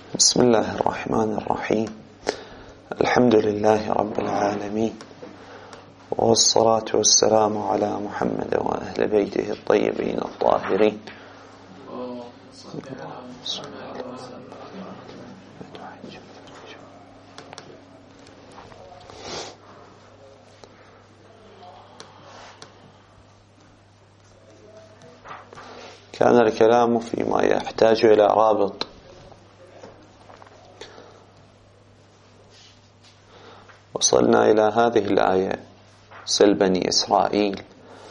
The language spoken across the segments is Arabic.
بسم الله الرحمن الرحيم. الحمد لله رب العالمين، والصلاة والسلام على محمد وأهل بيته الطيبين الطاهرين. كان الكلام فيما يحتاج إلى رابط. وصلنا إلى هذه الآية: سل بني إسرائيل.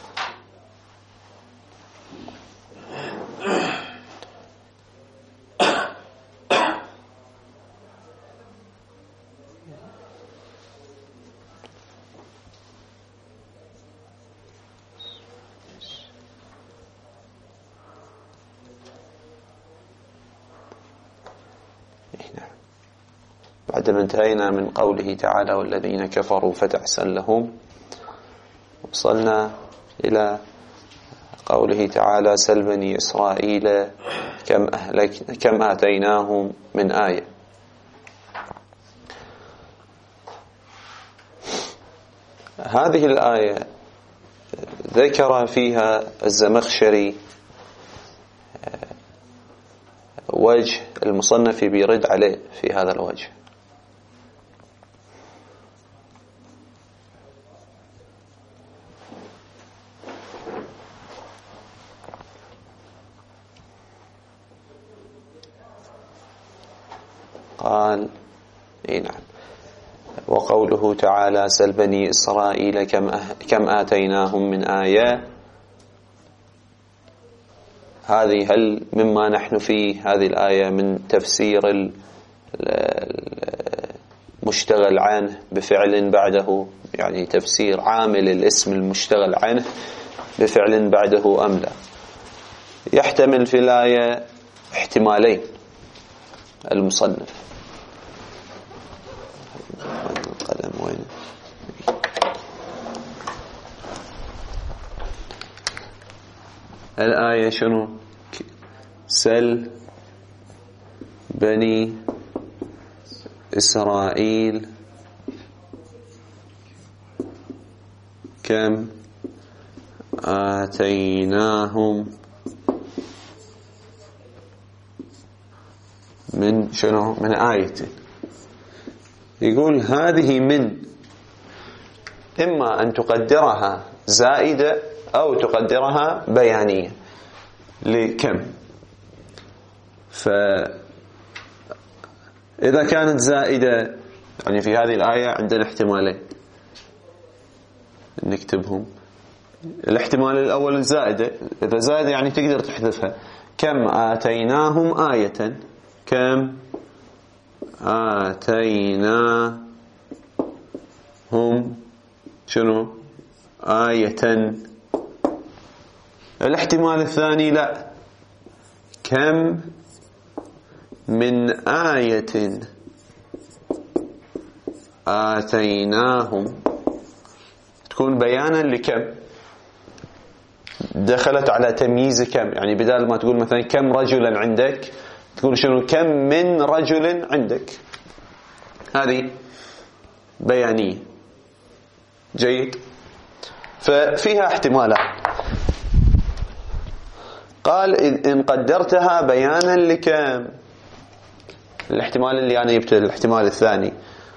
بعدما انتهينا من قوله تعالى: والذين كفروا فتعسا لهم، وصلنا إلى قوله تعالى: سل بني إسرائيل كم آتيناهم من آية. هذه الآية ذكر فيها الزمخشري وجه المصنف بيرد عليه في هذا الوجه. قال: نعم. وقوله تعالى: سل بني إسرائيل كم آتيناهم من آية، هذه هل مما نحن فيه هذه الآية من تفسير المشتغل عنه بفعل بعده، يعني تفسير عامل الاسم المشتغل عنه بفعل بعده أم لا؟ يحتمل في الآية احتمالين المصنف. القلم وين؟ الآية شنو؟ سل بني إسرائيل كم آتيناهم من شنو؟ من آية. يقول هذه من إما أن تقدرها زائدة أو تقدرها بيانية لكم. فإذا كانت زائدة، يعني في هذه الآية عندنا احتمالين نكتبهم. الاحتمال الأول الزائدة، إذا زائدة يعني تقدر تحذفها. كم آتيناهم آية، كم آتيناهم شنو؟ آية. الاحتمال الثاني لا، كم من آية آتيناهم، تكون بيانا لكم، دخلت على تمييز كم. يعني بدال ما تقول مثلا كم رجلا عندك، تقول شنو؟ كم من رجل عندك. هذه بيانية. جيد. ففيها احتمالات. قال: إن قدرتها بيانا لكم، الاحتمال اللي أنا جبته الاحتمال الثاني،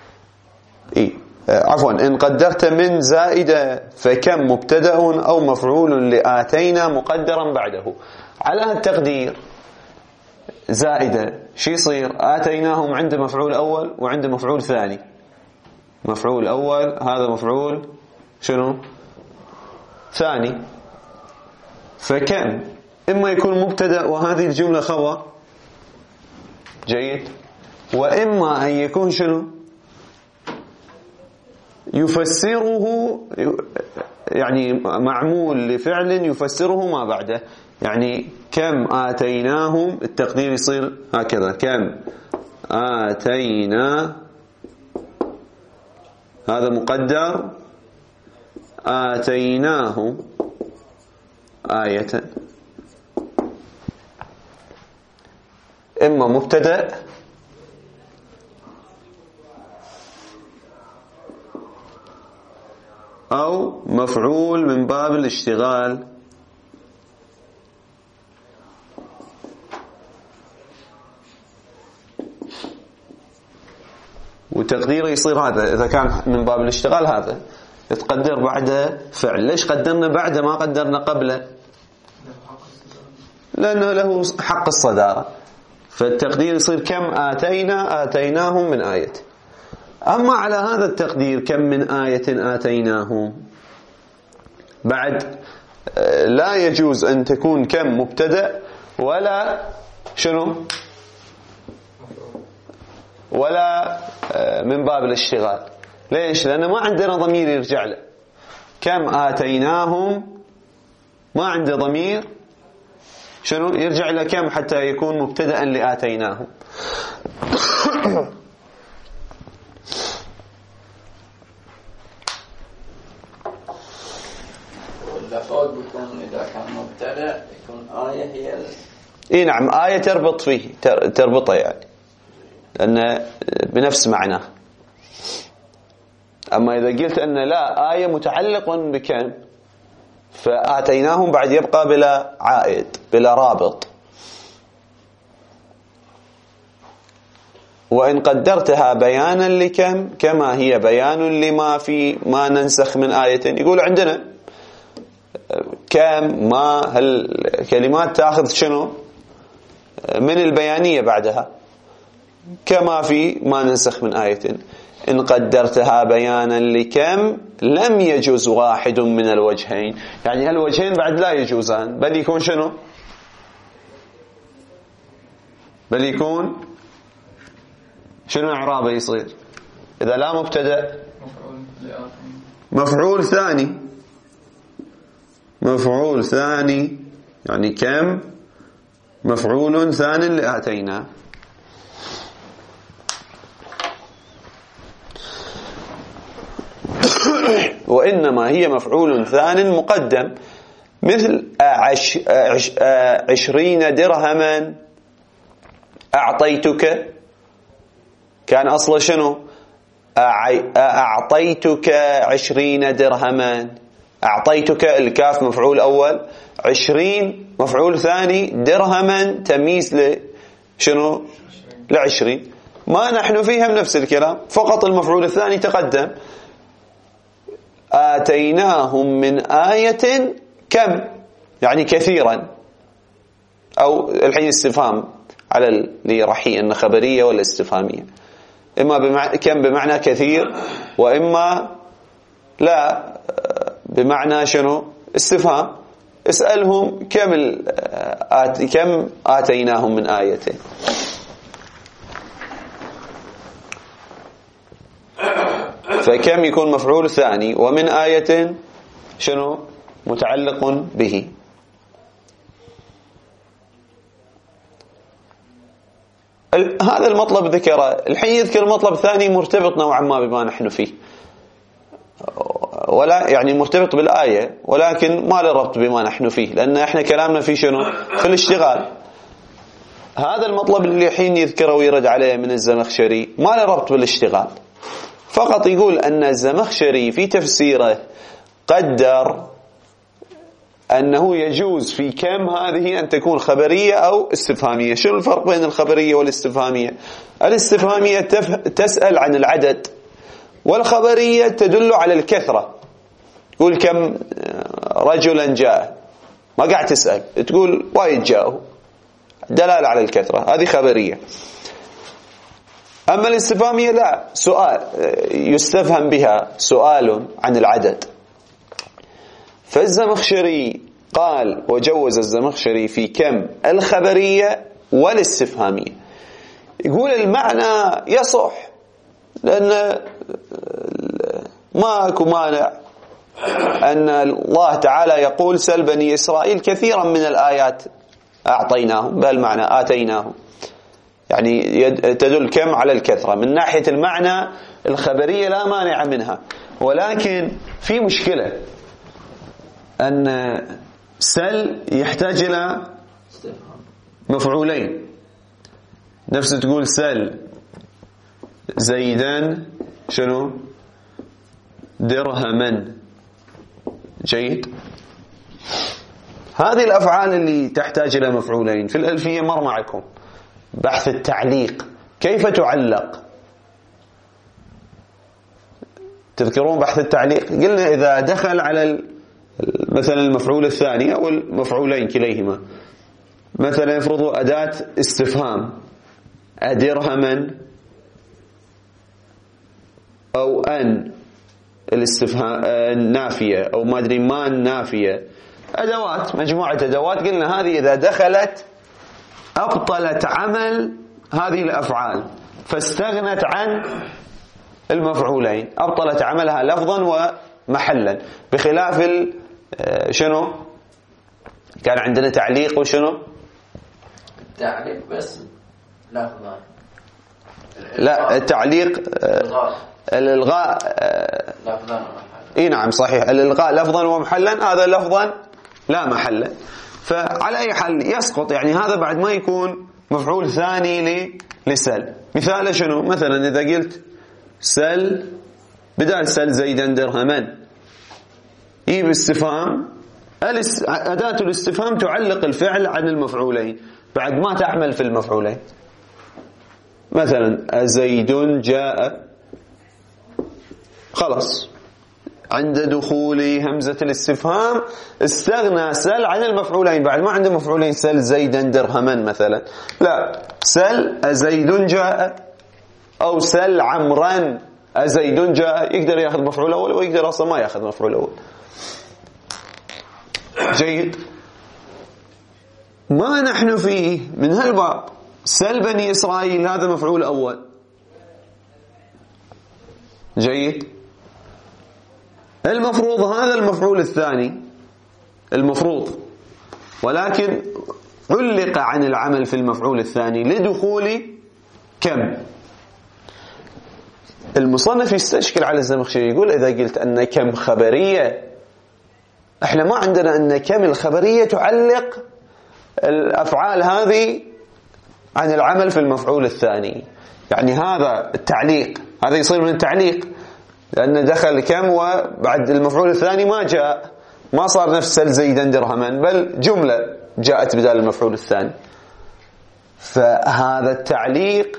عفوا، إن قدرت من زائدة فكم مبتدأ أو مفعول لآتينا مقدرا بعده. على التقدير زائدة شو يصير؟ آتيناهم عنده مفعول أول وعنده مفعول ثاني. مفعول أول هذا مفعول شنو؟ ثاني. فكم إما يكون مبتدأ وهذه الجملة خبر، جيد، وإما أن يكون شنو؟ يفسره، يعني معمول لفعل يفسره ما بعده. يعني كم آتيناهم، التقدير يصير هكذا: كم آتينا، هذا مقدر، آتيناهم آية. إما مبتدأ أو مفعول من باب الاشتغال. وتقديره يصير هذا إذا كان من باب الاشتغال، هذا يتقدر بعد فعل. ليش قدرنا بعده ما قدرنا قبله؟ لأنه له حق الصدارة. فالتقدير يصير كم آتيناهم من آية. أما على هذا التقدير كم من آية آتيناهم، بعد لا يجوز أن تكون كم مبتدأ ولا شنو ولا من باب الاشتغال. ليش؟ لأنه ما عندنا ضمير يرجع له. كم آتيناهم ما عنده ضمير شنو يرجع له كم حتى يكون مبتدأ لآتيناهم. واللفظ بيكون إذا كان مبتدأ يكون آية هي إيه نعم، آية تربط فيه، تربطه يعني، لأن بنفس معناه. أما إذا قلت أن لا، آية متعلق بكم، فآتيناهم بعد يبقى بلا عائد بلا رابط. وإن قدرتها بيانا لكم كما هي بيان لما في ما ننسخ من آية. يقول عندنا كم ما هالكلمات تأخذ شنو من البيانية بعدها، كما في ما ننسخ من آية. إن قدرتها بيانا لكم لم يجوز واحد من الوجهين، يعني هالوجهين بعد لا يجوزان، بل يكون شنو؟ بل يكون شنو إعرابه يصير إذا لا مبتدأ؟ مفعول ثاني. مفعول ثاني يعني كم مفعول ثان لآتينا. وإنما هي مفعول ثان مقدم، مثل 20 درهما أعطيتك، كان أصله شنو؟ أعطيتك 20 درهما. أعطيتك الكاف مفعول أول، 20 مفعول ثاني، درهما تمييز لشنو؟ ل20. ما نحن فيها بنفس الكلام، فقط المفعول الثاني تقدم. آتيناهم من آية كم، يعني كثيرا. أو الحين استفهام على اللي رحي أن خبرية ولا استفهامية، إما كم بمعنى كثير، وإما لا بمعنى شنو استفهام. اسألهم كم آتيناهم من آية. فكم يكون مفعول ثاني، ومن آية شنو متعلق به. هذا المطلب ذكره. الحين يذكر مطلب ثاني مرتبط نوعا ما بما نحن فيه، ولا يعني مرتبط بالآية، ولكن ما له ربط بما نحن فيه، لأن احنا كلامنا في شنو؟ في الاشتغال. هذا المطلب اللي الحين يذكره ويرد عليه من الزمخشري ما له ربط بالاشتغال، فقط يقول أن الزمخشري في تفسيره قدر أنه يجوز في كم هذه أن تكون خبرية أو استفهامية. شنو الفرق بين الخبرية والاستفهامية؟ الاستفهامية تسأل عن العدد، والخبرية تدل على الكثرة. تقول كم رجلا جاء، ما قاعد تسأل، تقول وايد جاءوا، دلالة على الكثرة، هذه خبرية. أما الاستفهامية لا، سؤال يستفهم بها، سؤال عن العدد. فالزمخشري قال وجوز الزمخشري في كم الخبرية والاستفهامية. يقول المعنى يصح، لأن ما أكو مانع أن الله تعالى يقول سل بني إسرائيل كثيرا من الآيات أعطيناهم، بهالمعنى آتيناهم، يعني تدل كم على الكثرة. من ناحية المعنى الخبرية لا مانع منها، ولكن في مشكلة أن سل يحتاج إلى مفعولين. نفس تقول سل زيدان شنو درهما، جيد. هذه الأفعال اللي تحتاج إلى مفعولين في الألفية مر معكم بحث التعليق، كيف تعلق؟ تذكرون بحث التعليق؟ قلنا إذا دخل على مثلا المفعول الثاني أو المفعولين كليهما، مثلا يفرضوا أداة استفهام أدرهما أو أن الاستفهام النافية أو ما أدري ما النافية، أدوات، مجموعة أدوات، قلنا هذه إذا دخلت أبطلت عمل هذه الأفعال فاستغنت عن المفعولين، أبطلت عملها لفظا ومحلا، بخلاف شنو كان عندنا تعليق وشنو التعليق بس لفظا، لا التعليق الإلغاء لفظا ومحلا. اي نعم صحيح، الإلغاء لفظا ومحلا، هذا لفظا لا محلا، فعلى أي حال يسقط، يعني هذا بعد ما يكون مفعول ثاني لسل. مثال شنو؟ مثلا إذا قلت سل بدال سل زيدا درهما، يجيب استفهام، أداة الاستفهام تعلق الفعل عن المفعولين بعد ما تعمل في المفعولين. مثلا أزيد جاء، خلاص عند دخول همزة الاستفهام استغنى سل عن المفعولين، بعد ما عنده مفعولين سل زيدا درهما مثلا، لا، سل أزيد جاء أو سل عمرا أزيد جاء، يقدر يأخذ مفعول أول ويقدر أصلا ما يأخذ مفعول أول. جيد. ما نحن فيه من هالباب سل بني إسرائيل، هذا مفعول أول. جيد. المفروض هذا المفعول الثاني المفروض، ولكن علق عن العمل في المفعول الثاني لدخول كم. المصنف يستشكل على الزمخشري، يقول إذا قلت أن كم خبرية، احنا ما عندنا أن كم الخبرية تعلق الأفعال هذه عن العمل في المفعول الثاني، يعني هذا التعليق، هذا يصير من التعليق لأن دخل كم وبعد المفعول الثاني ما جاء، ما صار نفس سل زيدا درهما، بل جملة جاءت بدال المفعول الثاني. فهذا التعليق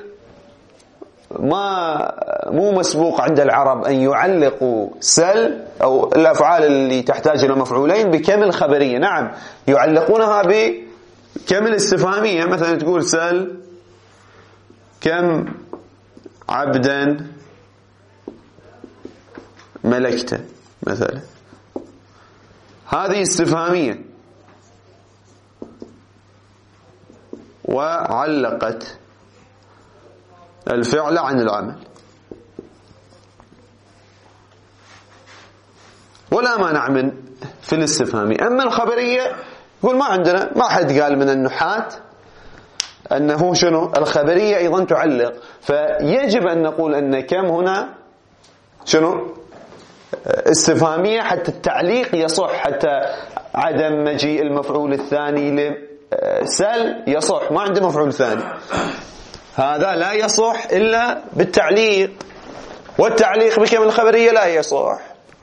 مو مسبوق عند العرب أن يعلقوا سل أو الأفعال اللي تحتاج إلى مفعولين بكم الخبرية. نعم يعلقونها بكم الاستفهامية، مثلا تقول سل كم عبدا ملكته مثلا، هذه استفهامية وعلقت الفعل عن العمل، ولا مانع من في الاستفهامي. أما الخبرية يقول ما عندنا، ما حد قال من النحاة أنه شنو الخبرية أيضا تعلق، فيجب أن نقول أن كم هنا شنو استفهامية حتى التعليق يصح، حتى عدم مجيء المفعول الثاني لسل يصح، ما عنده مفعول ثاني، هذا لا يصح إلا بالتعليق، والتعليق بكم الخبرية لا يصح.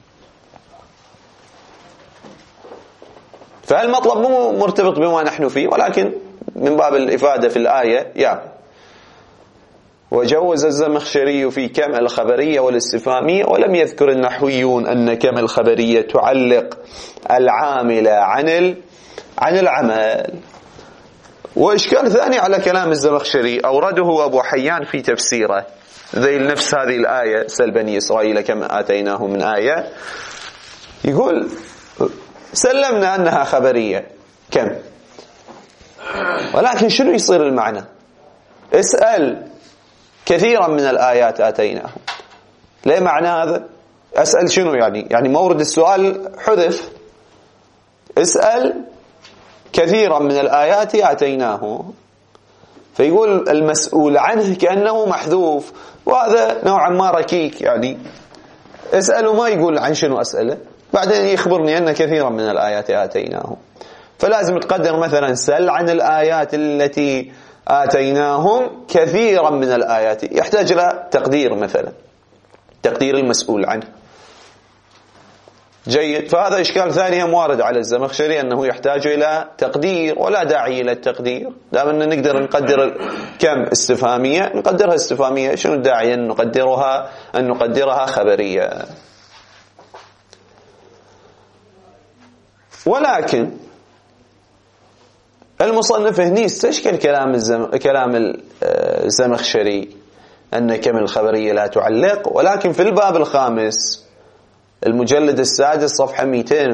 فالمطلب مو مرتبط بما نحن فيه، ولكن من باب الإفادة في الآية يعني. وجوز الزمخشري في كم الخبرية والاستفهامية، ولم يذكر النحويون أن كم الخبرية تعلق العامل عن العمل. وإشكال ثاني على كلام الزمخشري أورده أبو حيان في تفسيره ذي نفس هذه الآية سل بني إسرائيل كم آتيناه من آية، يقول سلمنا أنها خبرية كم، ولكن شنو يصير المعنى؟ اسأل كثيرا من الآيات آتيناه، ليه معنى هذا؟ أسأل شنو يعني مورد السؤال حذف، اسأل كثيرا من الآيات آتيناه، فيقول المسؤول عنه كأنه محذوف، وهذا نوعا ما ركيك، يعني اسأله ما يقول عن شنو أسأله، بعدين يخبرني أن كثيرا من الآيات آتيناه، فلازم تقدر مثلا سل عن الآيات التي آتيناهم كثيرا من الآيات، يحتاج إلى تقدير، مثلا تقدير المسؤول عنه. جيد. فهذا إشكال ثاني هم وارد على الزمخشري أنه يحتاج إلى تقدير، ولا داعي إلى التقدير دام أن نقدر نقدر كم استفهامية نقدرها استفهامية، شنو الداعي أن نقدرها خبرية. ولكن المصنف هني استشكل كلام الزمخشري أن كم الخبرية لا تعلق، ولكن في الباب الخامس المجلد السادس صفحة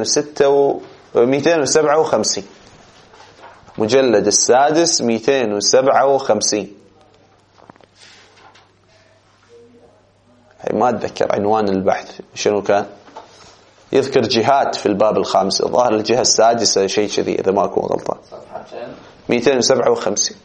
257 مجلد السادس 257 ما أتذكر عنوان البحث شنو كان، يذكر جهات في الباب الخامس، الظاهر الجهة السادسة شيء كذي إذا ما أكون غلطان، 257.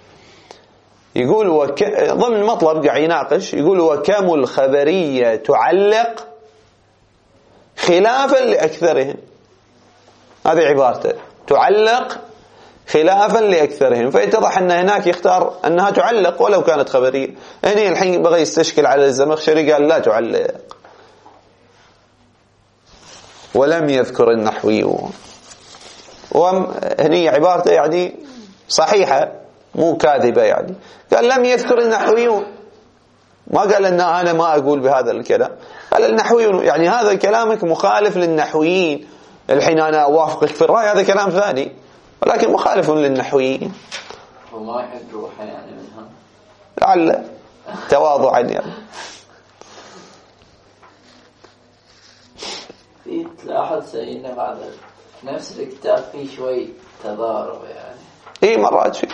يقول ضمن مطلب قاعد يناقش، يقول وكم الخبرية تعلق خلافا لأكثرهم. هذه عبارته، تعلق خلافا لأكثرهم، فيتضح أن هناك يختار أنها تعلق ولو كانت خبرية. هنا الحين بغى يستشكل على الزمخشري قال لا تعلق، ولم يذكر النحويون. وهني عبارته يعني صحيحة مو كاذبة، يعني قال لم يذكر النحويون، ما قال أن أنا ما أقول بهذا الكلام، قال النحويون يعني هذا كلامك مخالف للنحويين. الحين أنا أوافقك في الرأي هذا كلام ثاني، ولكن مخالف للنحويين. وما يحد روحه يعني منها لعل تواضعا يعني. في تلاحظ سيدنا بعد نفس الكتاب فيه شوي تضارب يعني. إيه مرات في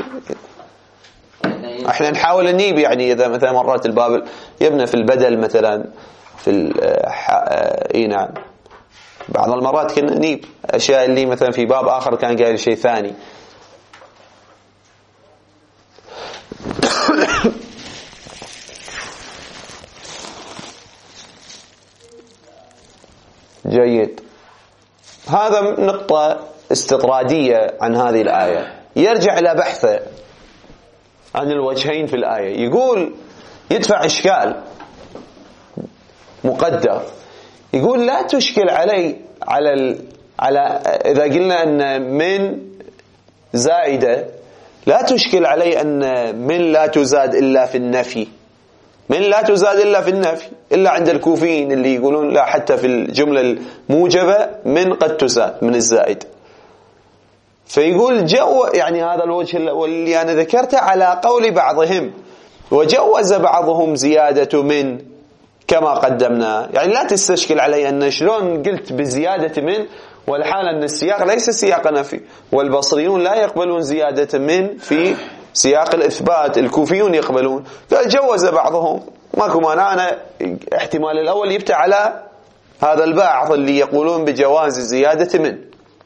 احنا نحاول نجيب يعني اذا مثلا مرات الباب يبنى في البدل مثلا في اي نعم بعض المرات كنا نجيب اشياء اللي مثلا في باب اخر كان قايل شيء ثاني. جيد. هذا نقطة استطرادية عن هذه الآية. يرجع إلى بحثه عن الوجهين في الآية. يقول يدفع إشكال مقدر، يقول لا تشكل علي على إذا قلنا أن من زائدة لا تشكل علي أن من لا تزاد إلا في النفي. من لا تزاد إلا في النفي، إلا عند الكوفيين اللي يقولون لا حتى في الجملة الموجبة من قد تزاد من الزائد. فيقول يعني هذا الوجه واللي أنا ذكرته على قول بعضهم، وجوز بعضهم زيادة من كما قدمنا. يعني لا تستشكل علي أن شلون قلت بزيادة من والحال أن السياق ليس سياق نفي، والبصريون لا يقبلون زيادة من في سياق الإثبات، الكوفيون يقبلون. قال جوز بعضهم، ماكو مانع. أنا احتمال الأول يفتح على هذا البعض اللي يقولون بجواز زيادة من.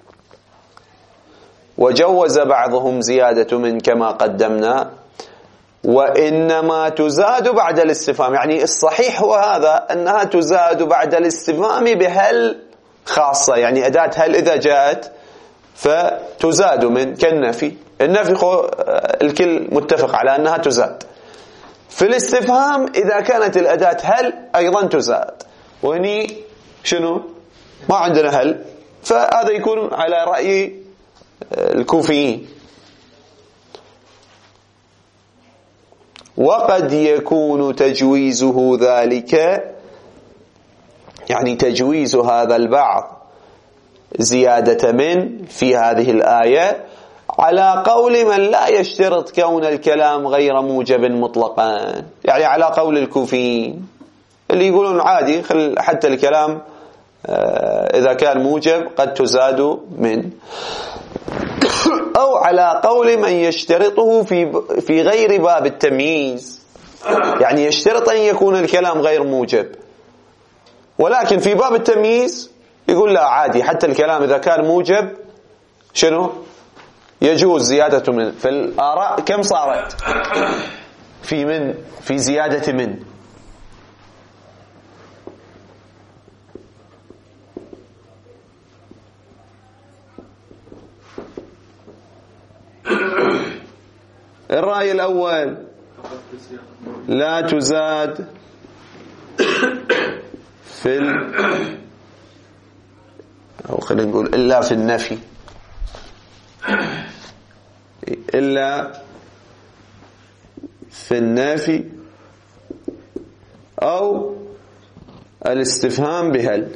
وجوز بعضهم زيادة من كما قدمنا، وإنما تزاد بعد الاستفهام. يعني الصحيح هو هذا، أنها تزاد بعد الاستفهام بهل خاصة، يعني أداة هل إذا جاءت فتزاد من كالنفي. النفي الكل متفق على أنها تزاد. في الاستفهام إذا كانت الأداة هل أيضا تزاد، وهني شنو ما عندنا هل، فهذا يكون على رأي الكوفيين. وقد يكون تجويزه ذلك، يعني تجويز هذا البعض زيادة من في هذه الآية على قول من لا يشترط كون الكلام غير موجب مطلقا. يعني على قول الكوفيين اللي يقولون عادي حتى الكلام إذا كان موجب قد تزاد من، أو على قول من يشترطه في غير باب التمييز. يعني يشترط أن يكون الكلام غير موجب، ولكن في باب التمييز يقول لا عادي حتى الكلام إذا كان موجب شنو يجوز زيادة من. في الآراء كم صارت في زيادة من؟ الرأي الأول لا تزاد في أو خلينا نقول إلا في النفي، إلا في النفي أو الاستفهام بهل.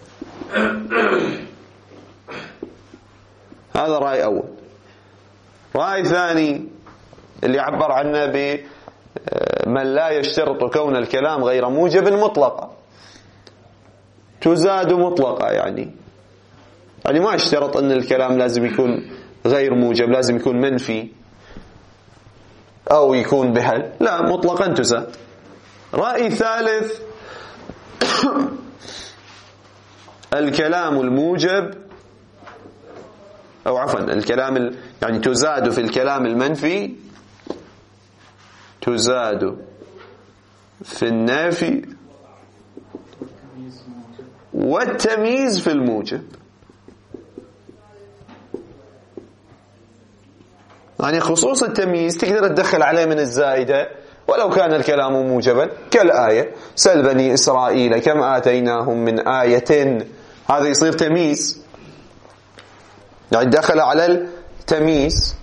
هذا رأي أول. رأي ثاني اللي عبر عنه بمن لا يشترط كون الكلام غير موجب مطلقا، تزاد مطلقة، يعني ما اشترط أن الكلام لازم يكون غير موجب، لازم يكون منفي أو يكون بهل، لا، مطلقا تزاد. رأي ثالث الكلام الموجب، أو عفوا الكلام يعني تزاد في الكلام المنفي، تزاد في النافي والتمييز في الموجب. يعني خصوص التمييز تقدر تدخل عليه من الزائدة ولو كان الكلام موجبا، كالآية سل بني إسرائيل كم آتيناهم من آية، هذا يصير تمييز، يعني دخل على التمييز.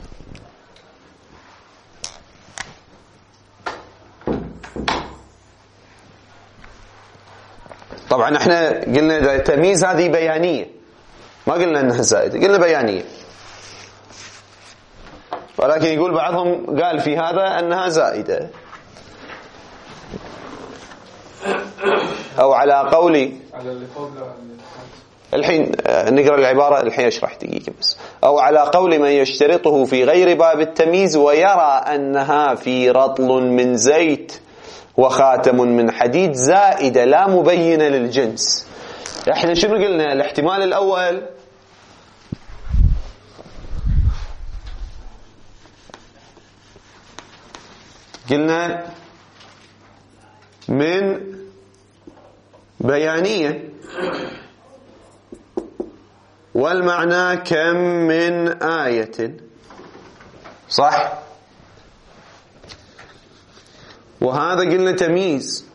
طبعا احنا قلنا التمييز هذه بيانية، ما قلنا انها زائدة، قلنا بيانية، ولكن يقول بعضهم قال في هذا انها زائدة، او على قولي الحين نقرأ العبارة، الحين اشرح دقيقة بس. او على قول من يشترطه في غير باب التمييز ويرى انها في رطل من زيت وخاتم من حديد زائدة لا مبينة للجنس. احنا شنو قلنا؟ الاحتمال الاول قلنا من بيانية، والمعنى كم من آية، صح؟ وهذا قلنا تمييز.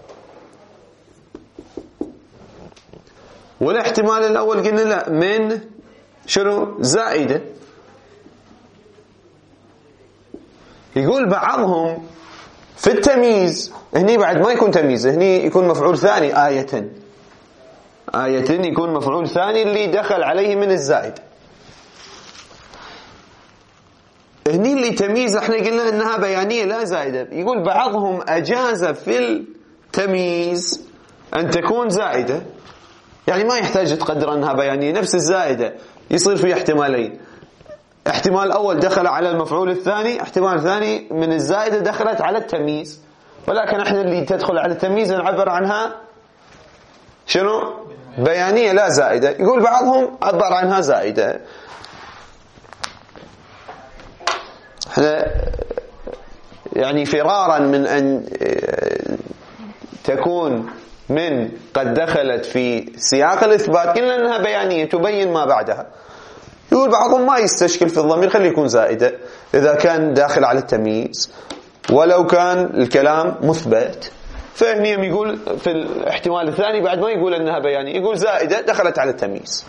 والاحتمال الأول قلنا لا، من شنو؟ زائدة. يقول بعضهم في التمييز هني بعد ما يكون تمييز، هني يكون مفعول ثاني، آية يكون مفعول ثاني اللي دخل عليه من الزائد. هني اللي تمييز احنا قلنا انها بيانية لا زائدة. يقول بعضهم اجاز في التمييز ان تكون زائدة، يعني ما يحتاج تقدر انها بيانية، نفس الزائدة يصير في احتمالين، احتمال اول دخل على المفعول الثاني، احتمال ثاني من الزائدة دخلت على التمييز، ولكن احنا اللي تدخل على التمييز نعبر عنها شنو؟ بيانية لا زائدة. يقول بعضهم عبر عنها زائدة. احنا يعني فرارا من ان تكون من قد دخلت في سياق الإثبات قلنا انها بيانية تبين ما بعدها. يقول بعضهم ما يستشكل في الضمير، خليه يكون زائدة إذا كان داخل على التمييز ولو كان الكلام مثبت. فهنيهم يقول في الاحتمال الثاني بعد ما يقول انها بيانية، يقول زائدة دخلت على التمييز.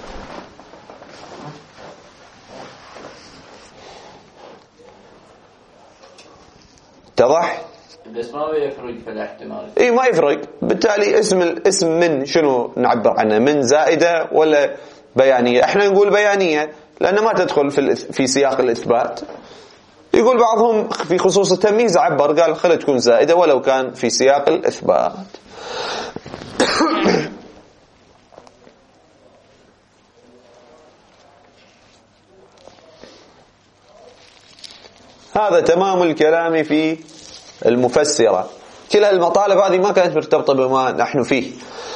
اتضح؟ بس ما بيفرق في الاحتمال. اي ما يفرق، بالتالي اسم من شنو نعبر عنه؟ من زائدة ولا بيانية؟ احنا نقول بيانية لأنها ما تدخل في سياق الإثبات. يقول بعضهم في خصوص التمييز عبر قال خلت تكون زائدة ولو كان في سياق الإثبات. هذا تمام الكلام في المفسرة. كل المطالب هذه ما كانت مرتبطة بما نحن فيه،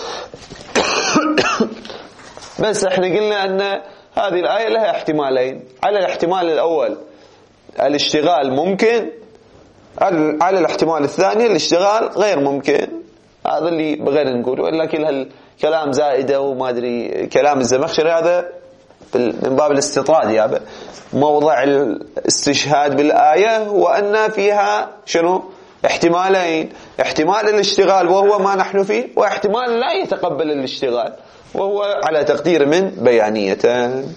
بس احنا قلنا أن هذه الآية لها احتمالين. على الاحتمال الأول الاشتغال ممكن، على الاحتمال الثاني الاشتغال غير ممكن. هذا اللي بغينا نقول، وإلا كل هالكلام زائدة وما أدري كلام الزمخشري هذا من باب الاستطراد، يابا موضع الاستشهاد بالآية وأن فيها شنو؟ احتمالين، احتمال الاشتغال وهو ما نحن فيه، واحتمال لا يتقبل الاشتغال وهو على تقدير من بيانيتان.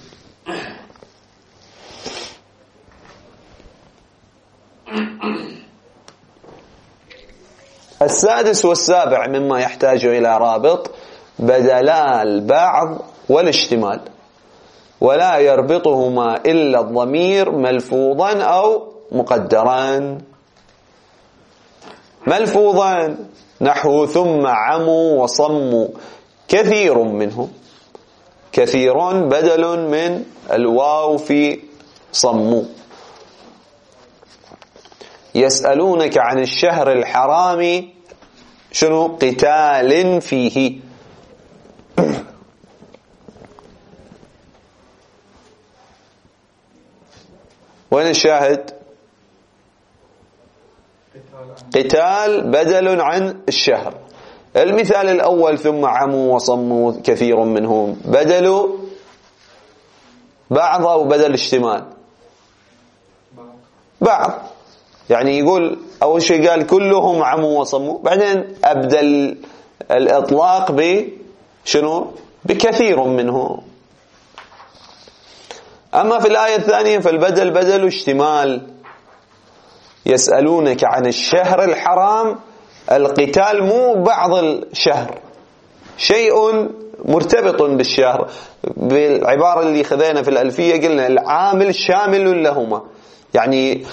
السادس والسابع مما يحتاج إلى رابط بدلا البعض والاشتمال، ولا يربطهما إلا الضمير ملفوظا أو مقدرا. ملفوظا نحو ثم عموا وصموا كثير منهم. كثير بدل من الواو في صموا. يسألونك عن الشهر الحرام شنو؟ قتال فيه. وين الشاهد؟ قتال بدل عن الشهر. المثال الأول ثم عموا وصموا كثير منهم بدل بعض أو بدل اشتمال؟ بعض. يعني يقول أول شيء قال كلهم عموا وصموا، بعدين أبدل الإطلاق بشنو؟ بكثير منهم. أما في الآية الثانية فالبدل بدل اشتمال. يسألونك عن الشهر الحرام، القتال مو بعض الشهر، شيء مرتبط بالشهر. بالعبارة اللي خذينا في الألفية قلنا العامل شامل لهما، يعني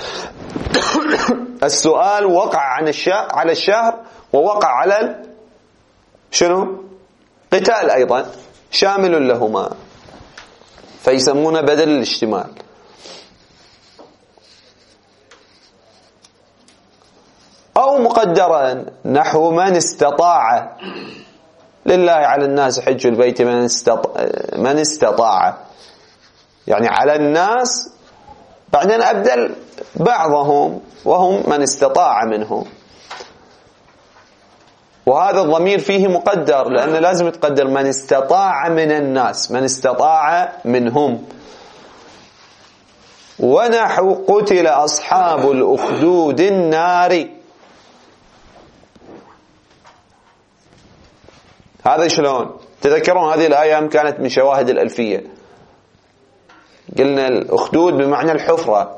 السؤال وقع على الشهر ووقع على شنو؟ قتال أيضا شامل لهما، فيسمونه بدل الاشتمال. أو مقدرا نحو من استطاع. لله على الناس حج البيت من استطاع، يعني على الناس، بعدين أبدل بعضهم وهم من استطاع منهم. وهذا الضمير فيه مقدر، لأن لازم تقدر من استطاع من الناس، من استطاع منهم. ونحو قتل أصحاب الأخدود النار. هذا شلون؟ تذكرون هذه الآية كانت من شواهد الألفية. قلنا الأخدود بمعنى الحفرة.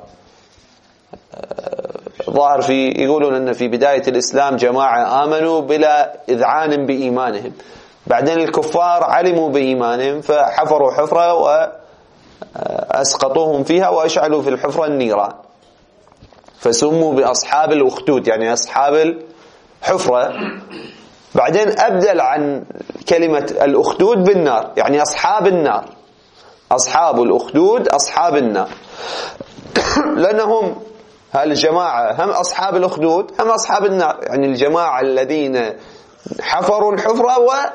ظاهر يقولون أن في بداية الإسلام جماعة آمنوا بلا إذعان بإيمانهم، بعدين الكفار علموا بإيمانهم فحفروا حفرة وأسقطوهم فيها وأشعلوا في الحفرة النيران، فسموا بأصحاب الأخدود، يعني أصحاب الحفرة. بعدين أبدل عن كلمة الأخدود بالنار، يعني أصحاب النار. أصحاب الأخدود أصحاب النار، لأنهم هالجماعة هم أصحاب الأخدود هم أصحاب النار، يعني الجماعة الذين حفروا الحفرة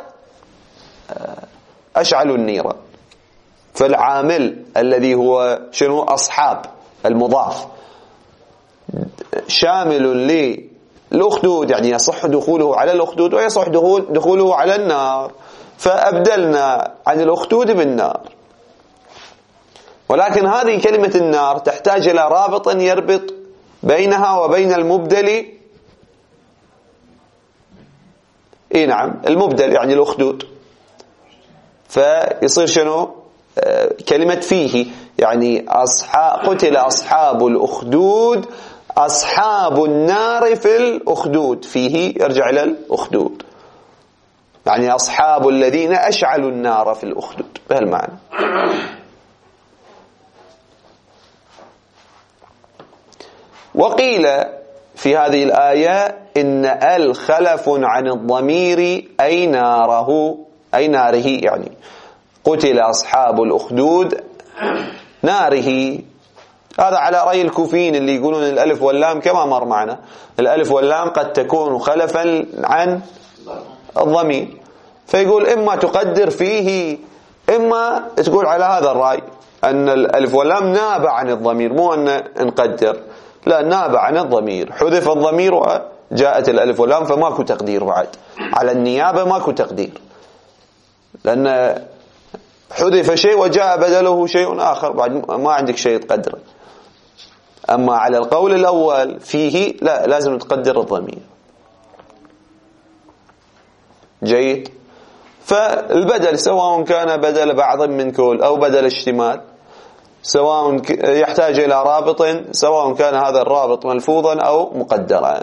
وأشعلوا النيرة. فالعامل الذي هو شنو؟ أصحاب المضاف شامل للأخدود، يعني يصح دخوله على الأخدود ويصح دخوله على النار، فأبدلنا عن الأخدود بالنار. ولكن هذه كلمة النار تحتاج إلى رابط يربط بينها وبين المبدل. نعم، المبدل يعني الأخدود، فيصير شنو؟ كلمة فيه، يعني قتل أصحاب الأخدود أصحاب النار في الأخدود. فيه يرجع إلى الأخدود، يعني أصحاب الذين أشعلوا النار في الأخدود، بهالمعنى. وقيل في هذه الآية إن الخلف عن الضمير أي ناره، أي ناره، يعني قتل أصحاب الأخدود ناره. هذا على رأي الكوفيين اللي يقولون الألف واللام كما مر معنا، الألف واللام قد تكون خلفا عن الضمير، فيقول إما تقدر فيه إما تقول على هذا الرأي أن الألف واللام نابع عن الضمير، مو أن نقدر، لا، نابع عن الضمير، حذف الضمير وجاءت الألف واللام، فماكو تقدير بعد على النيابة، ماكو تقدير، لأن حذف شيء وجاء بدله شيء آخر، بعد ما عندك شيء تقدره. أما على القول الأول فيه لا، لازم تقدر الضمير. جيد. فالبدل سواء كان بدل بعض من كل أو بدل اشتمال، سواء يحتاج إلى رابط، سواء كان هذا الرابط ملفوظا أو مقدرا.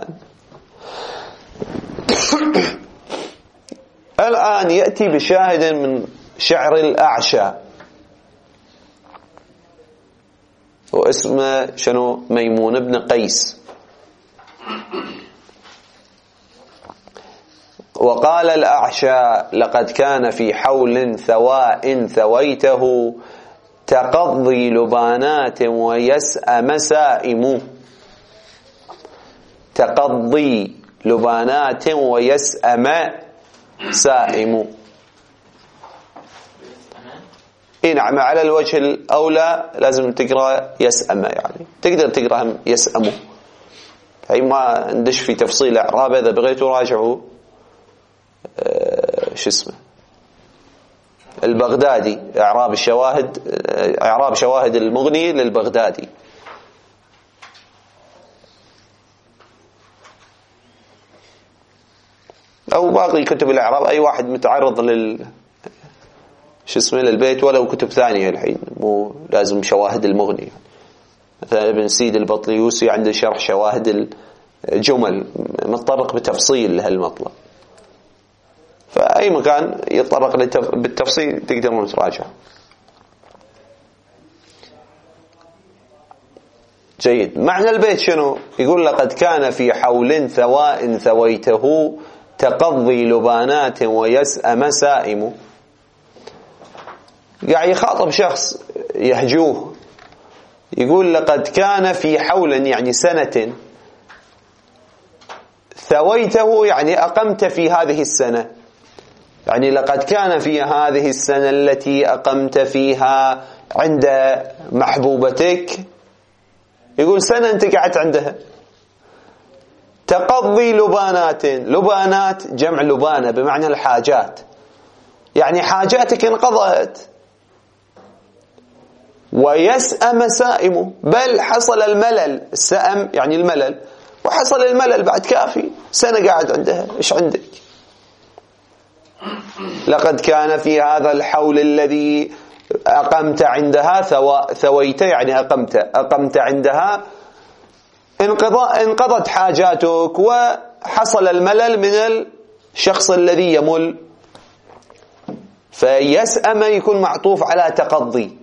الآن يأتي بشاهد من شعر الأعشى، واسمه شنو؟ ميمون بن قيس. وقال الأعشى: لقد كان في حول ثواء ثويته تقضي لبانات ويسأم سائم. تقضي لبانات ويسأم سائم. نعم، على الوجه الأولى لازم تقرأ يسأم، يعني تقدر تقرأ يسأم، هي ما ندش في تفصيل إعراب. إذا بغيتوا راجعوا شو اسمه البغدادي، إعراب الشواهد، إعراب شواهد المغني للبغدادي. أو باقي كتب الإعراب، أي واحد متعرض شو اسمه للبيت، ولو كتب ثانية الحين، مو لازم شواهد المغني. مثلا ابن سيد البطليوسي عنده شرح شواهد الجمل، متطرق بتفصيل لهالمطلب. فأي مكان يتطرق بالتفصيل تقدرون تراجع. جيد. معنى البيت شنو؟ يقول: لقد كان في حول ثواء ثويته تقضي لبانات ويسأم سائم. قاعد يخاطب شخص يهجوه، يقول: لقد كان في حول يعني سنة، ثويته يعني أقمت في هذه السنة، يعني لقد كان في هذه السنة التي أقمت فيها عند محبوبتك. يقول سنة أنت قعدت عندها. تقضي لبانات، لبانات جمع لبانة بمعنى الحاجات، يعني حاجاتك انقضت. ويسأم سائم، بل حصل الملل، السأم يعني الملل، وحصل الملل بعد كافي، سنة قاعد عندها، إيش عندك؟ لقد كان في هذا الحول الذي أقمت عندها، ثويت يعني أقمت عندها، انقضت حاجاتك وحصل الملل من الشخص الذي يمل. فيسأم يكون معطوف على تقضي،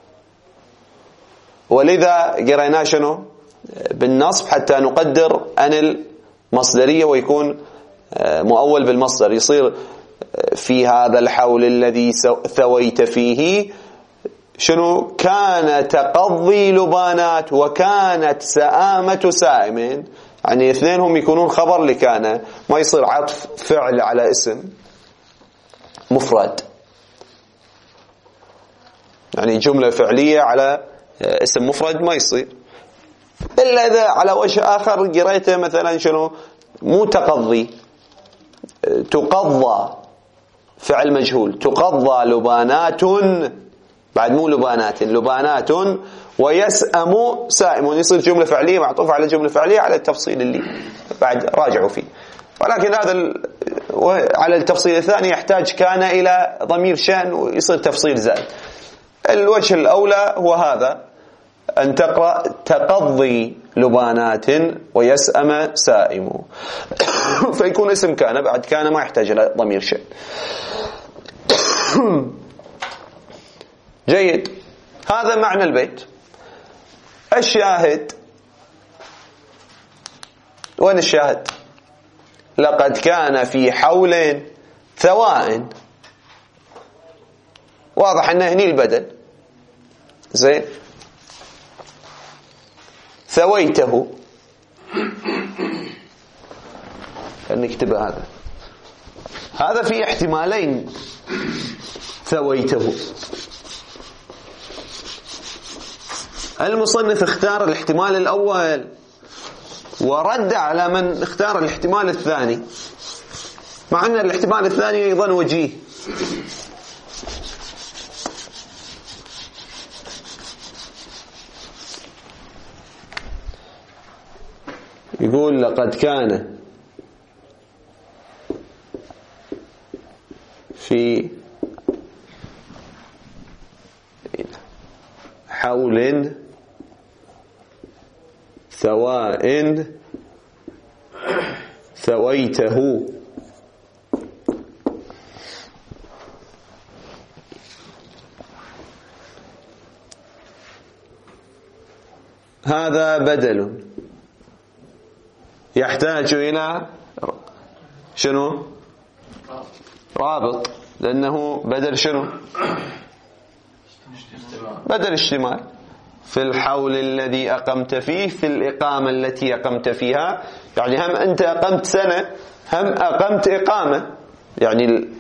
ولذا قرينا شنو بالنصب حتى نقدر أن المصدرية ويكون مؤول بالمصدر، يصير في هذا الحول الذي ثويت فيه شنو؟ كان تقضي لبانات وكانت سآمة سائم، يعني اثنينهم يكونون خبر لكان، ما يصير عطف فعل على اسم مفرد، يعني جملة فعلية على اسم مفرد ما يصير. إلا إذا على وجه آخر قريته مثلا شنو؟ مو تقضي، تقضى، فعل مجهول، تقضى لبانات، بعد مو لبانات، لبانات ويسأم سائم، يصير جملة فعلية معطوفة على جملة فعلية على التفصيل اللي بعد راجعوا فيه. ولكن هذا على التفصيل الثاني يحتاج كان إلى ضمير شأن ويصير تفصيل زائد. الوجه الأولى هو هذا، أن تقرأ تقضي لبانات ويسأم سائم، فيكون اسم كان، بعد كان ما يحتاج إلى ضمير شأن. جيد. هذا معنى البيت. الشاهد، وين الشاهد؟ لقد كان في حول ثواء، واضح أنه هني البدل. زين. ثويته، نكتب هذا في احتمالين. ثويته، المصنف اختار الاحتمال الأول ورد على من اختار الاحتمال الثاني، مع أن الاحتمال الثاني أيضا وجيه. يقول لقد كان في حول ثواء ثويته. هذا بدل يحتاج إلى شنو؟ رابط، لأنه بدل شنو؟ بدل اشتمال. في الحول الذي أقمت فيه، في الإقامة التي أقمت فيها، يعني هم أنت أقمت سنة، هم أقمت إقامة، يعني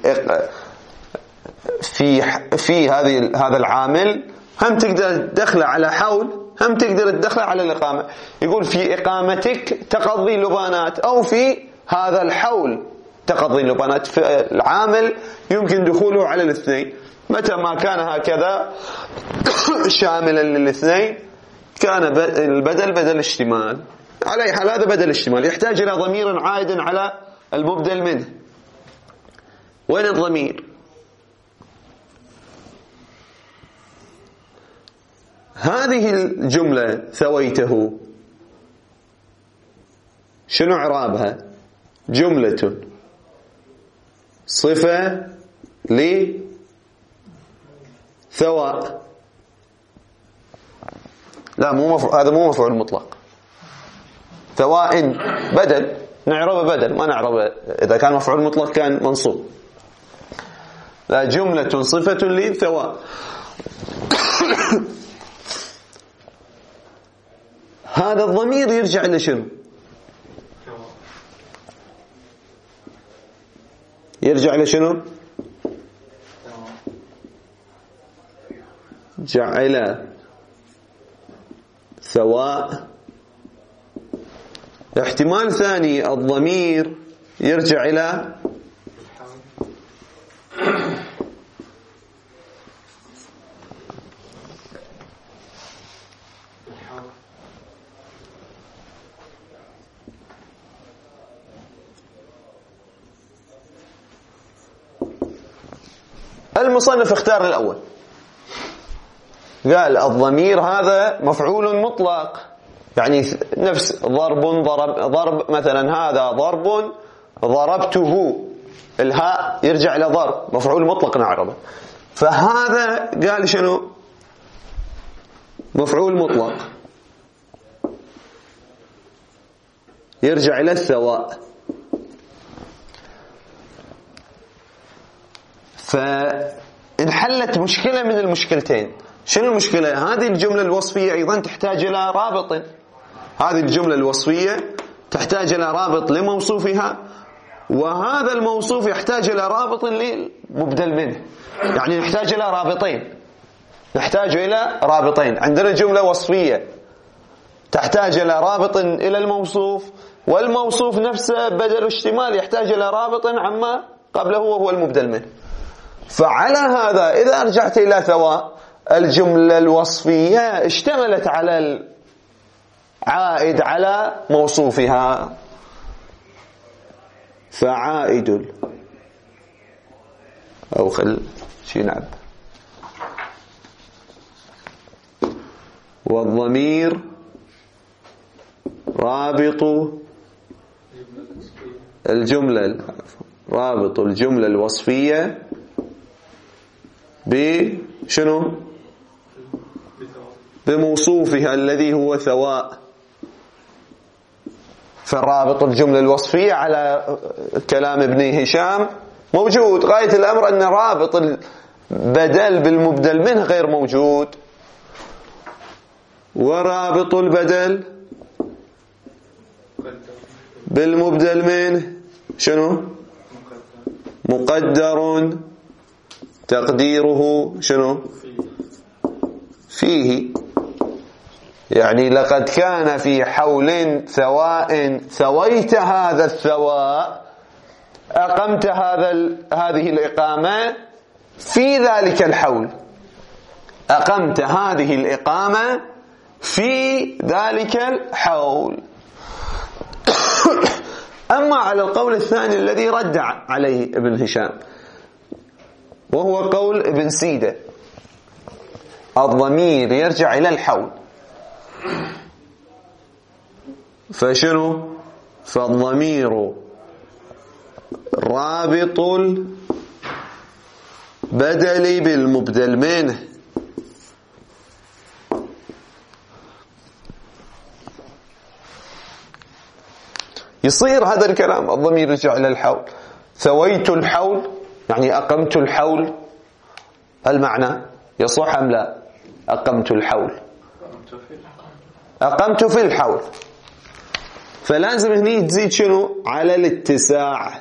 في هذا العامل هم تقدر تدخله على حول، هم تقدر تدخله على الإقامة. يقول في إقامتك تقضي لبانات، أو في هذا الحول تقضي لبانات. في العامل يمكن دخوله على الاثنين، متى ما كان هكذا شاملا للاثنين كان البدل بدل اشتمال. على أي حال هذا بدل اشتمال يحتاج إلى ضمير عائد على المبدل منه. وين الضمير؟ هذه الجملة ثويته شنو إعرابها؟ جملة صفة لثواء. لا هذا مو مفعول مطلق. ثواء بدل، نعربه بدل، ما نعربه إذا كان مفعول مطلق كان منصوب. لا، جملة صفة لثواء. هذا الضمير يرجع لشنو؟ يرجع لشنو؟ جعل ثواء. احتمال ثاني الضمير يرجع إلى المصنف اختار الأول، قال الضمير هذا مفعول مطلق، يعني نفس ضرب مثلا، هذا ضرب ضربته، الهاء يرجع إلى ضرب، مفعول مطلق نعربه. فهذا قال شنو؟ مفعول مطلق يرجع إلى الثواء. فانحلت مشكلة من المشكلتين. شنو المشكلة؟ هذه الجملة الوصفية أيضا تحتاج إلى رابط. هذه الجملة الوصفية تحتاج إلى رابط لموصوفها، وهذا الموصوف يحتاج إلى رابط للمبدل منه، يعني نحتاج إلى رابطين. نحتاج إلى رابطين. عندنا جملة وصفية تحتاج إلى رابط إلى الموصوف، والموصوف نفسه بدل اشتمال يحتاج إلى رابط عما قبله وهو المبدل منه. فعلى هذا إذا رجعت إلى ثواء، الجملة الوصفية اشتملت على العائد على موصوفها، فعائد أو شي نعم، والضمير رابط الجملة الوصفية بشنو؟ بموصوفها الذي هو ثواء. فالرابط الجملة الوصفية على كلام ابن هشام موجود، غاية الأمر أن رابط البدل بالمبدل منه غير موجود، ورابط البدل بالمبدل منه شنو؟ مقدر تقديره شنو؟ فيه. يعني لقد كان في حول ثواء ثويت هذا الثواء، أقمت هذه الإقامة في ذلك الحول، أقمت هذه الإقامة في ذلك الحول. أما على القول الثاني الذي رد عليه ابن هشام، وهو قول ابن سيدة، الضمير يرجع إلى الحول. فشنو؟ فالضمير رابط البدل بالمبدل منه. يصير هذا الكلام الضمير يرجع إلى الحول. ثويت الحول يعني أقمت الحول. المعنى يصح أم لا؟ أقمت الحول، أقمت في الحول. فلازم هني تزيد شنو؟ على الاتساع،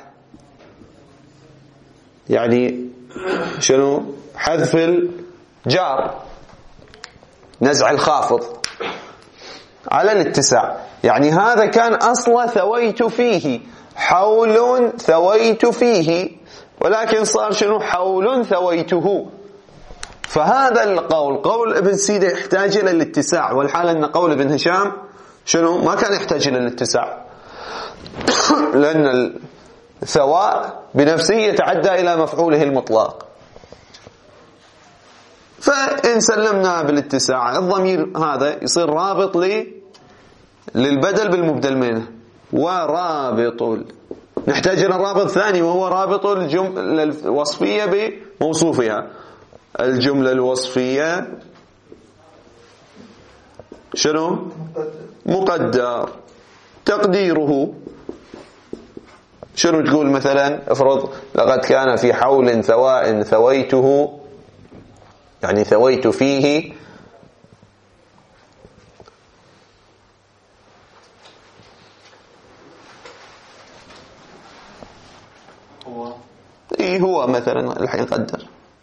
يعني شنو؟ حذف الجار، نزع الخافض على الاتساع. يعني هذا كان أصلا ثويت فيه، حول ثويت فيه، ولكن صار شنو؟ حول ثويته. فهذا القول قول ابن سيدة يحتاج إلى الاتساع، والحال أن قول ابن هشام شنو؟ ما كان يحتاج إلى الاتساع، لأن الثواء بنفسه يتعدى إلى مفعوله المطلق. فإن سلمنا بالاتساع الضمير هذا يصير رابط للبدل بالمبدل منه، ورابط نحتاج إلى رابط ثاني وهو رابط الجملة الوصفية بموصوفها. الجملة الوصفية شنو؟ مقدر. تقديره شنو تقول؟ مثلا افرض لقد كان في حول ثواء ثويته، يعني ثويت فيه هو مثلا الحين قدر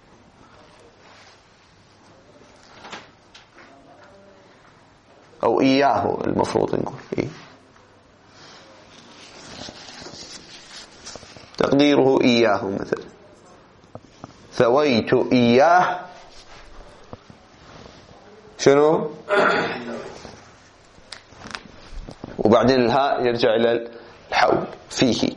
أو إياه، المفروض نقول إيه. تقديره إياه مثلا، ثويت إياه شنو؟ وبعدين الهاء يرجع إلى الحول فيه.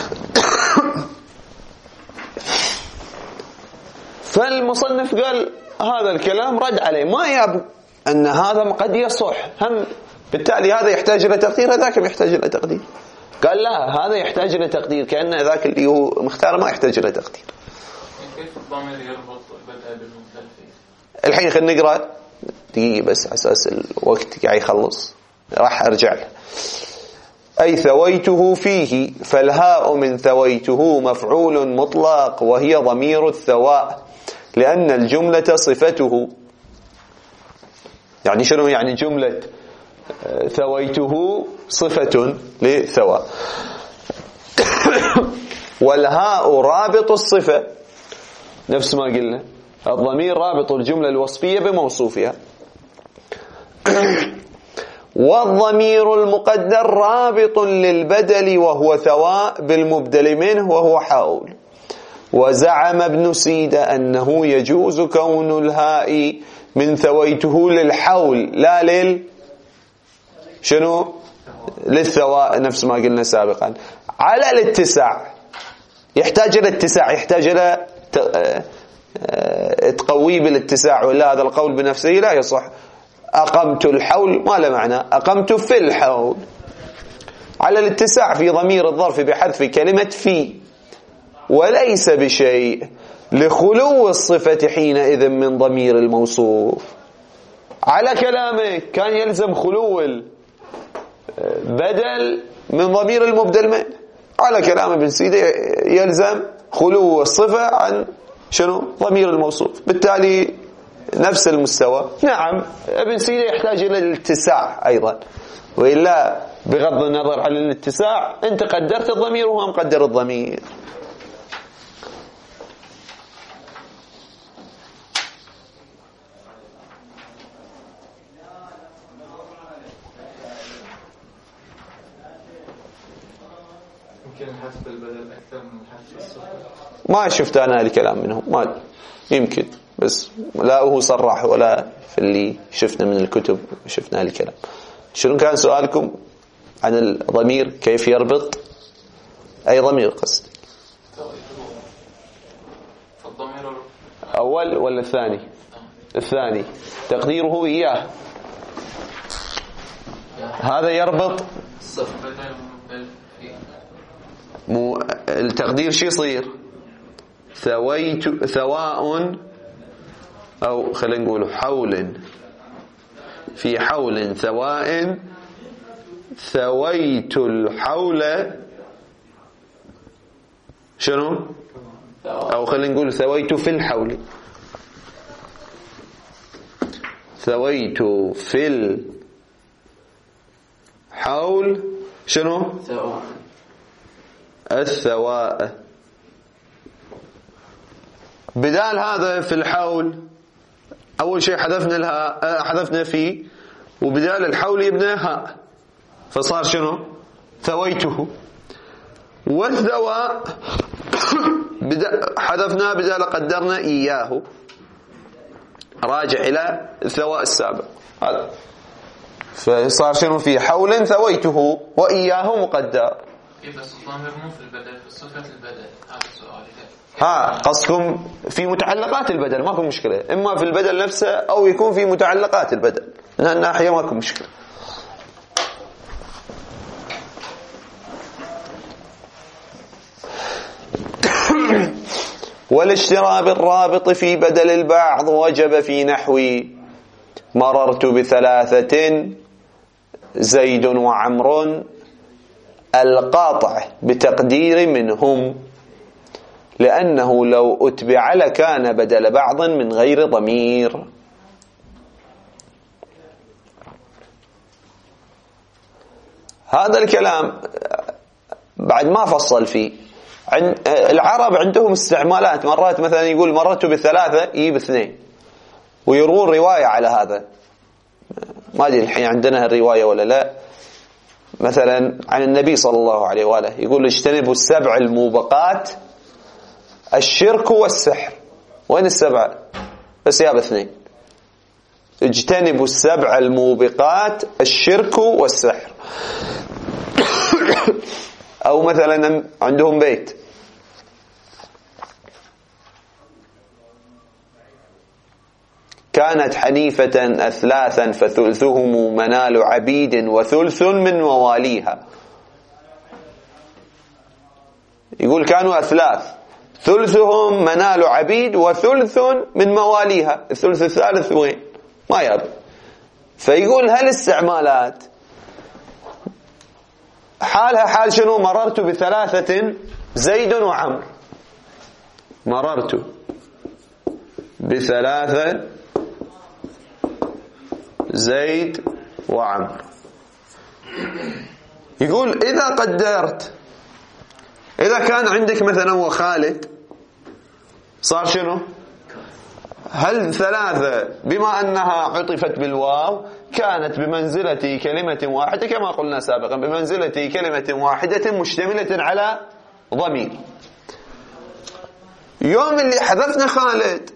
فالمصنف قال هذا الكلام رد عليه، ما ياب أن هذا قد يصح هم، بالتالي هذا يحتاج إلى تقدير، هذاك يحتاج إلى تقدير. قال لا، هذا يحتاج إلى تقدير، كأن ذاك اللي هو مختار ما يحتاج إلى تقدير. كيف الضمير يربط بدء بالمبدل فيه؟ الحين خلينا نقرأ دقيقة بس على أساس الوقت قاعد يخلص، راح أرجع له. أي ثويته فيه، فالهاء من ثويته مفعول مطلق وهي ضمير الثواء، لأن الجملة صفته. يعني شنو؟ يعني جملة ثويته صفة لثواء. والهاء رابط الصفة، نفس ما قلنا الضمير رابط الجملة الوصفية بموصوفها. والضمير المقدر رابط للبدل وهو ثواء بالمبدل منه وهو حول. وزعم ابن سيدة أنه يجوز كون الهاء من ثويته للحول لا شنو؟ للثواء، نفس ما قلنا سابقا. على الاتساع، يحتاج إلى الاتساع، يحتاج إلى تقويه بالاتساع، ولا هذا القول بنفسه لا يصح. أقمت الحول ما له معنى، أقمت في الحول. على الاتساع في ضمير الظرف بحذف كلمة في، وليس بشيء لخلو الصفة حينئذ من ضمير الموصوف. على كلامك كان يلزم خلو البدل من ضمير المبدل منه، على كلام ابن سيدة يلزم خلو الصفة عن شنو؟ ضمير الموصوف، بالتالي نفس المستوى. نعم ابن سيدة يحتاج إلى الاتساع أيضا، وإلا بغض النظر عن الاتساع أنت قدرت الضمير وهو مقدر الضمير. يمكن حذف البدل أكثر من حذف الصفة. ما شفت أنا الكلام منهم، ما يمكن، بس لا هو صرح ولا في اللي شفنا من الكتب شفنا الكلام. شنو كان سؤالكم عن الضمير؟ كيف يربط؟ أي ضمير قصد؟ الضمير أول ولا الثاني؟ الثاني. تقديره إياه. هذا يربط التقدير شو يصير؟ ثواء، أو خلينا نقول حول، في حول ثواء ثويت الحول شنو؟ أو خلينا نقول ثويت في الحول، ثويت في الحول شنو؟ الثواء. بدال هذا في الحول أول شيء حذفنا الهاء، حذفنا فيه، وبدال الحول يبنى هاء، فصار شنو؟ ثويته. والثواء حذفنا بدال قدرنا إياه، راجع إلى الثواء السابق هذا، فصار شنو؟ في حول ثويته وإياه مقدر. بس الضمير مو في البدل، في صفة البدل. هذا السؤال. قصدكم في متعلقات البدل ماكو مشكلة، إما في البدل نفسه أو يكون في متعلقات البدل، من هالناحية ماكو مشكلة. والاشتراء بالرابط في بدل البعض وجب في نحوي مررت بثلاثة زيد وعمر، القاطع بتقدير منهم، لأنه لو أتبع لكان بدل بعض من غير ضمير. هذا الكلام بعد ما فصل فيه. العرب عندهم استعمالات، مرات مثلا يقول مررت بثلاثة يجيب اثنين، ويروون رواية على هذا. ما أدري الحين عندنا هالرواية ولا لا. مثلا عن النبي صلى الله عليه وآله يقول اجتنبوا السبع الموبقات الشرك والسحر. وين السبع؟ بس يا باثنين. اجتنبوا السبع الموبقات الشرك والسحر. أو مثلا عندهم بيت كانت حنيفة أثلاثا فثلثهم منال عبيد وثلث من مواليها. يقول كانوا أثلاث، ثلثهم منال عبيد وثلث من مواليها، الثلث الثالث وين؟ ما يابي. فيقول هالاستعمالات حالها حال شنو؟ مررت بثلاثة زيد وعمر. مررت بثلاثة زيد وعمر. يقول إذا قدرت، إذا كان عندك مثلا وخالد صار شنو؟ هل ثلاثة بما أنها عطفت بالواو كانت بمنزلة كلمة واحدة كما قلنا سابقا، بمنزلة كلمة واحدة مشتملة على ضمير. يوم اللي حذفنا خالد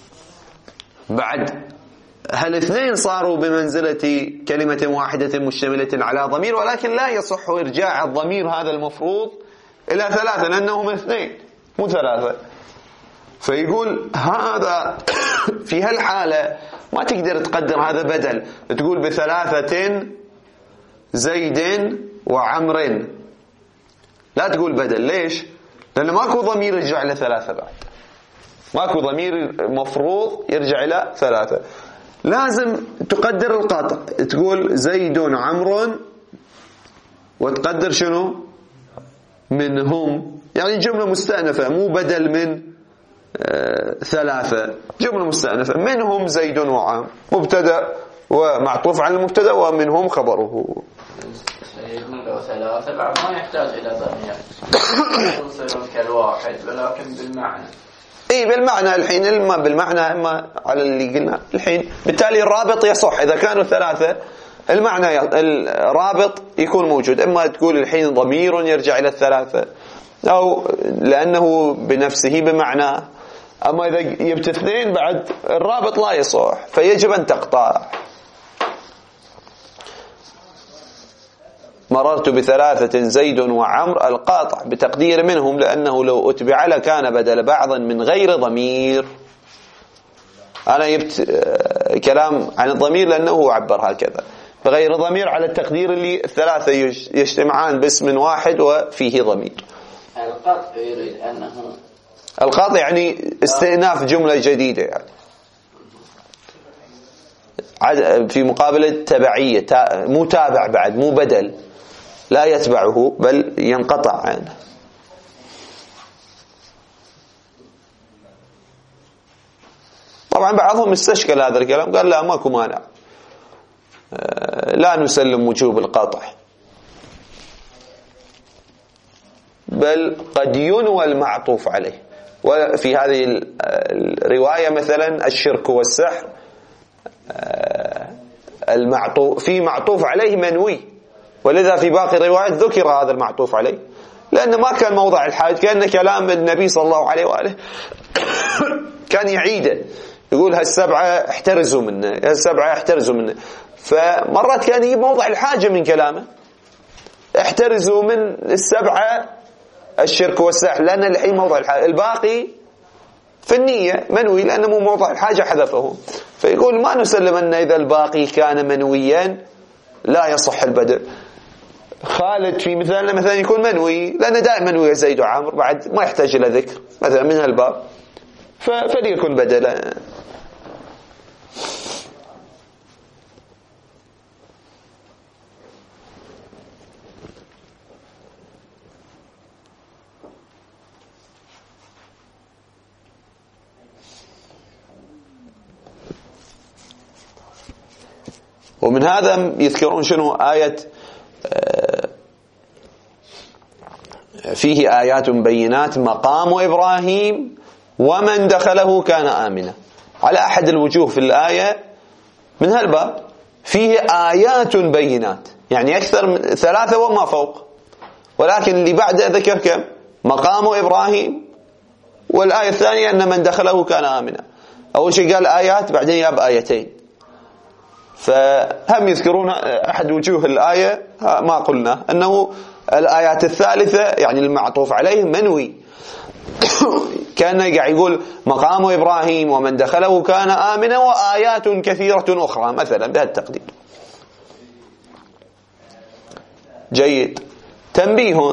بعد هالاثنين صاروا بمنزلة كلمة واحدة مشتملة على ضمير، ولكن لا يصح إرجاع الضمير هذا المفروض إلى ثلاثة لأنهم اثنين مو ثلاثة. فيقول هذا في هالحالة ما تقدر تقدر هذا بدل، تقول بثلاثة زيد وعمر، لا تقول بدل. ليش؟ لأن ماكو ضمير يرجع إلى ثلاثة، بعد ماكو ضمير مفروض يرجع إلى ثلاثة. لازم تقدر القاطع، تقول زيد عمر وتقدر شنو؟ منهم، يعني جملة مستأنفة مو بدل من ثلاثة، جملة مستأنفة. منهم زيد وعمر مبتدأ ومعطوف على المبتدأ ومنهم خبره. سيدنا لو ثلاثة بعد ما يحتاج إلى ضمير يصيرون كالواحد ولكن بالمعنى. اي بالمعنى الحين، اما بالمعنى اما على اللي قلنا الحين. بالتالي الرابط يصح اذا كانوا ثلاثة، المعنى الرابط يكون موجود. اما تقول الحين ضمير يرجع الى الثلاثة او لانه بنفسه بمعنى. اما اذا جبت اثنين بعد الرابط لا يصح، فيجب ان تقطع. مررت بثلاثة زيد وعمر القاطع بتقدير منهم، لأنه لو أتبع لكان بدل بعض من غير ضمير. أنا جبت كلام عن الضمير لأنه هو عبر هكذا بغير ضمير على التقدير اللي الثلاثة يجتمعان باسم واحد وفيه ضمير. القاطع يريد أنه القاطع يعني استئناف جملة جديدة، يعني في مقابلة تبعية، مو تابع بعد، مو بدل، لا يتبعه بل ينقطع عنه. طبعا بعضهم استشكل هذا الكلام، قال لا ماكو مانع، لا نسلم وجوب القطع، بل قد ينوى المعطوف عليه. وفي هذه الرواية مثلا الشرك والسحر المعطوف في معطوف عليه منوي، ولذا في باقي الروايات ذكر هذا المعطوف عليه، لأنه ما كان موضع الحاج، كأن كلام النبي صلى الله عليه وآله كان يعيده، يقول هالسبعة احترزوا منه، هالسبعة احترزوا منه. فمرات كان يجيب موضع الحاجة من كلامه، احترزوا من السبعة الشرك والسحر، لأن الحين موضع الحاجة، الباقي في النية منوي لأنه مو موضع الحاجة حذفه. فيقول ما نسلم أن إذا الباقي كان منويا لا يصح البدل. خالد في مثالنا مثلا يكون منوي لأنه دائما منوي زيد وعمر، بعد ما يحتاج إلى ذكر مثلا من الباب، فليكن بدلا. ومن هذا يذكرون شنو آية فيه آيات بينات مقام إبراهيم ومن دخله كان آمنا. على أحد الوجوه في الآية من هالباب فيه آيات بينات، يعني أكثر من 3 وما فوق، ولكن اللي بعد ذكر كم؟ مقام إبراهيم، والآية الثانية أن من دخله كان آمنا. أول شيء قال آيات، بعدين جاب آيتين. فهم يذكرون أحد وجوه الآية ما قلنا أنه الآيات الثالثة يعني المعطوف عليه منوي، كان قاعد يقول مقام إبراهيم ومن دخله كان آمنا وآيات كثيرة أخرى مثلا بهالتقدير. جيد. تنبيه: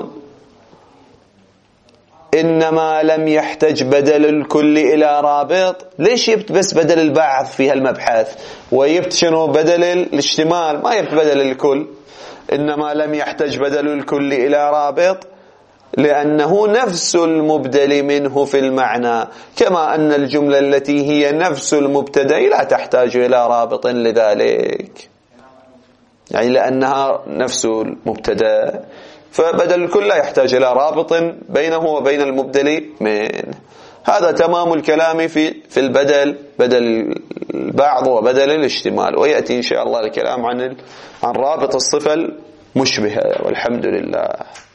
إنما لم يحتج بدل الكل إلى رابط. ليش جبت بس بدل البعض في هالمبحث وجبت شنو بدل الاشتمال، ما جبت بدل الكل؟ إنما لم يحتج بدل الكل إلى رابط لأنه نفس المبدل منه في المعنى، كما أن الجملة التي هي نفس المبتدأ لا تحتاج إلى رابط لذلك، يعني لأنها نفس المبتدأ، فبدل الكل لا يحتاج إلى رابط بينه وبين المبدل منه. هذا تمام الكلام في البدل، بدل البعض وبدل الاشتمال، ويأتي إن شاء الله الكلام عن رابط الصفة المشبهة. والحمد لله.